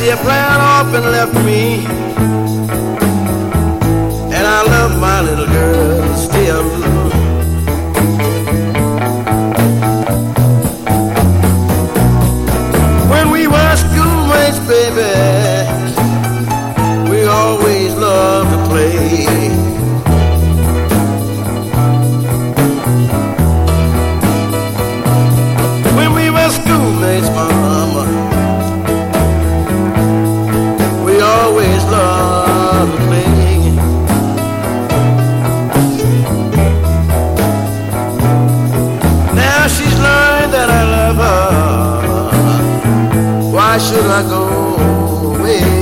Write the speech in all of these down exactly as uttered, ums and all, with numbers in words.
you planned off and left me, and I love my little girl still. When we were schoolmates, baby, we always loved to play. When we were schoolmates, mama, we always loved to play. Now she's learned that I love her. Why should I go away?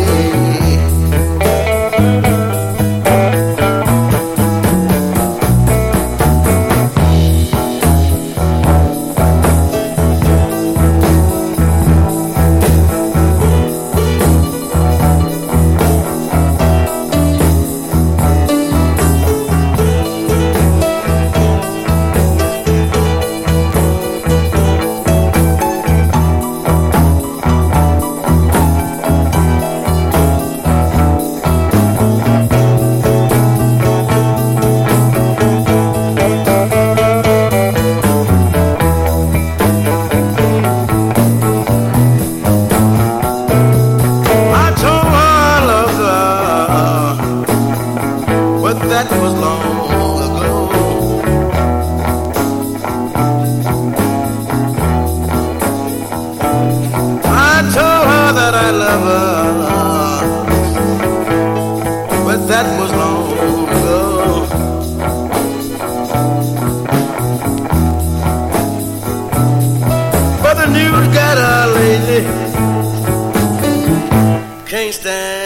That was long ago. I told her that I love her, but that was long ago. But the news got her lately, can't stand